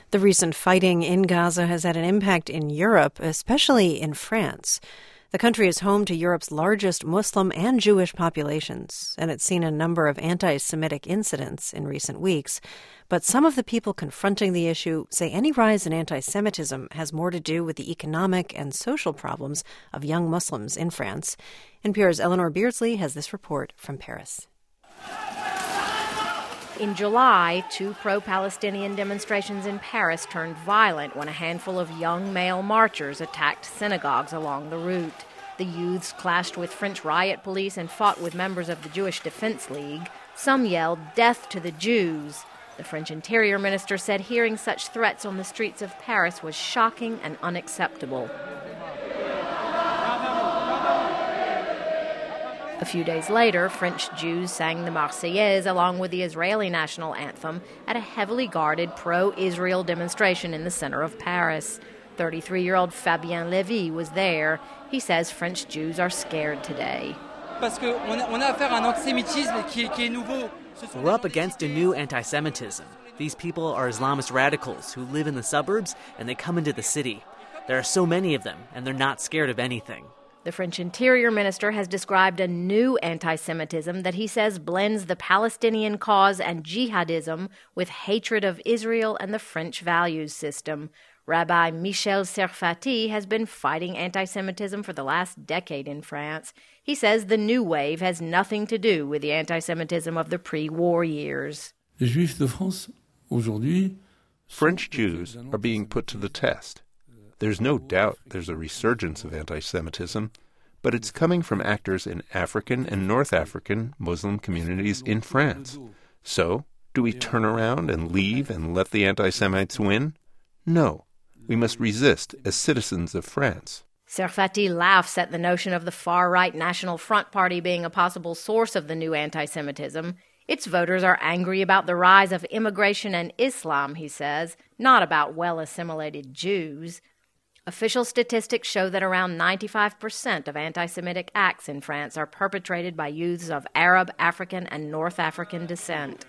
The recent fighting in Gaza has had an impact in Europe, especially in France. The country is home to Europe's largest Muslim and Jewish populations, and it's seen a number of anti-Semitic incidents in recent weeks. But some of the people confronting the issue say any rise in anti-Semitism has more to do with the economic and social problems of young Muslims in France. NPR's Eleanor Beardsley has this report from Paris. In July, 2 pro-Palestinian demonstrations in Paris turned violent when a handful of young male marchers attacked synagogues along the route. The youths clashed with French riot police and fought with members of the Jewish Defense League. Some yelled, "Death to the Jews." The French Interior Minister said hearing such threats on the streets of Paris was shocking and unacceptable. A few days later, French Jews sang the Marseillaise along with the Israeli national anthem at a heavily guarded pro-Israel demonstration in the center of Paris. 33-year-old Fabien Lévy was there. He says French Jews are scared today. We're up against a new anti-Semitism. These people are Islamist radicals who live in the suburbs and they come into the city. There are so many of them, and they're not scared of anything. The French Interior Minister has described a new anti-Semitism that he says blends the Palestinian cause and jihadism with hatred of Israel and the French values system. Rabbi Michel Serfati has been fighting anti-Semitism for the last decade in France. He says the new wave has nothing to do with the anti-Semitism of the pre-war years. French Jews are being put to the test. There's no doubt there's a resurgence of anti-Semitism, but it's coming from actors in African and North African Muslim communities in France. So, do we turn around and leave and let the anti-Semites win? No. We must resist as citizens of France. Serfati laughs at the notion of the far-right National Front Party being a possible source of the new anti-Semitism. Its voters are angry about the rise of immigration and Islam, he says, not about well-assimilated Jews. Official statistics show that around 95% of anti-Semitic acts in France are perpetrated by youths of Arab, African, and North African descent.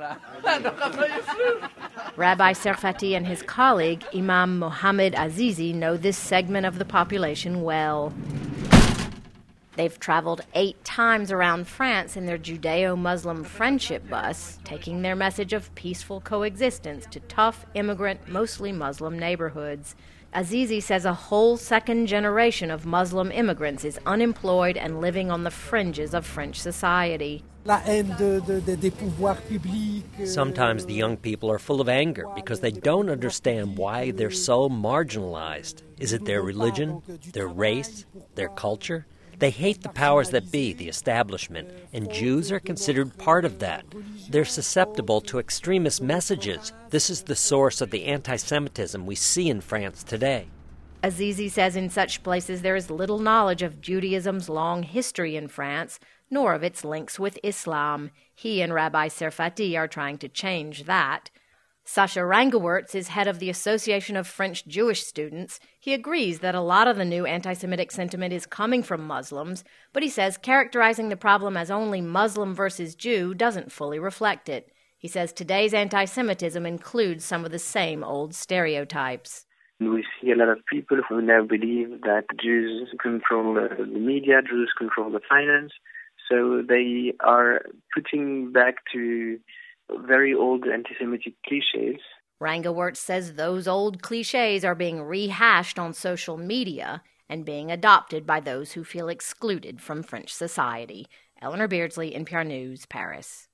Rabbi Serfati and his colleague, Imam Mohammed Azizi, know this segment of the population well. They've traveled 8 times around France in their Judeo-Muslim friendship bus, taking their message of peaceful coexistence to tough, immigrant, mostly Muslim neighborhoods. Azizi says a whole second generation of Muslim immigrants is unemployed and living on the fringes of French society. Sometimes the young people are full of anger because they don't understand why they're so marginalized. Is it their religion, their race, their culture? They hate the powers that be, the establishment, and Jews are considered part of that. They're susceptible to extremist messages. This is the source of the anti-Semitism we see in France today. Azizi says in such places there is little knowledge of Judaism's long history in France, nor of its links with Islam. He and Rabbi Serfati are trying to change that. Sasha Rangewertz is head of the Association of French Jewish Students. He agrees that a lot of the new anti-Semitic sentiment is coming from Muslims, but he says characterizing the problem as only Muslim versus Jew doesn't fully reflect it. He says today's anti-Semitism includes some of the same old stereotypes. We see a lot of people who now believe that Jews control the media, Jews control the finance, so they are putting back to very old anti-Semitic cliches. Rangewertz says those old cliches are being rehashed on social media and being adopted by those who feel excluded from French society. Eleanor Beardsley, NPR News, Paris.